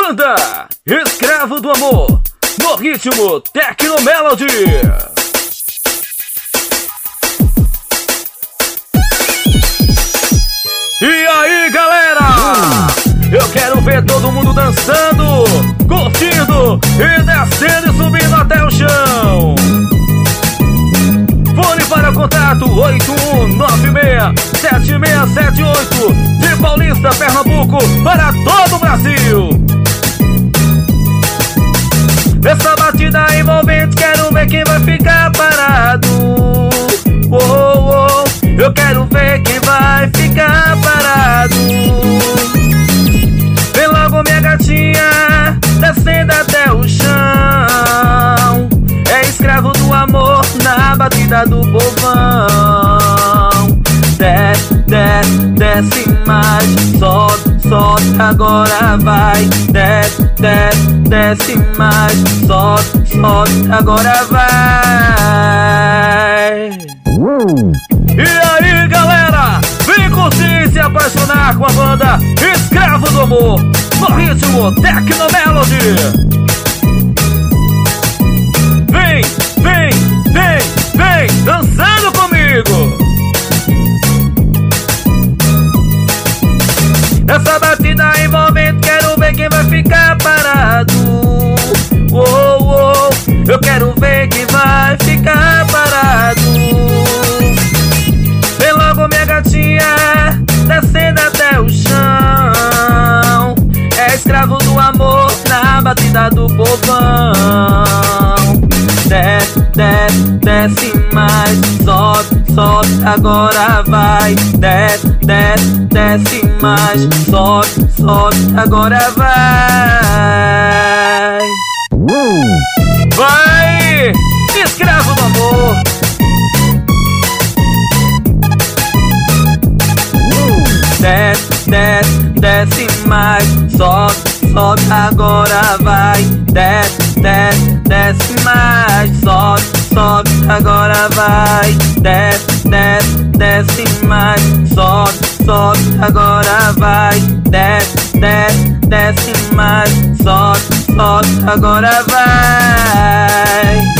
Banda Escravo do Amor, no ritmo Tecnomelody. E aí, galera, eu quero ver todo mundo dançando, curtindo e descendo e subindo até o chão. Fone para contato 81967678, de Paulista, Pernambuco, para todo o Brasil. Nessa batida envolvente quero ver quem vai ficar parado. Eu quero ver quem vai ficar parado. Vem logo minha gatinha, descendo até o chão. É escravo do amor na batida do povão. Desce, desce, desce mais, sobe, sobe, agora vai. Desce, desce, desce mais, sobe, sobe, agora vai. E aí, galera, vem curtir e se apaixonar com a banda Escravo do Amor, no ritmo Tecnomelody. Vem, vem, vem, vem, dançando comigo. Essa batida envolvente quero ver quem vai ficar parado. Eu quero ver quem vai ficar parado. Vem logo minha gatinha, descendo até o chão. É escravo do amor na batida do povão. Desce, desce, desce mais, sobe, sobe, agora vai. Desce, desce, desce mais, sobe, sobe, agora vai. Vai, escravo do amor. Desce, desce, desce mais, sobe, sobe, agora vai. Desce, desce, desce mais, sobe, sobe, agora vai. Desce, desce, desce mais, sobe, sobe, agora vai. Desce, desce, desce mais, sobe, sobe, agora vai.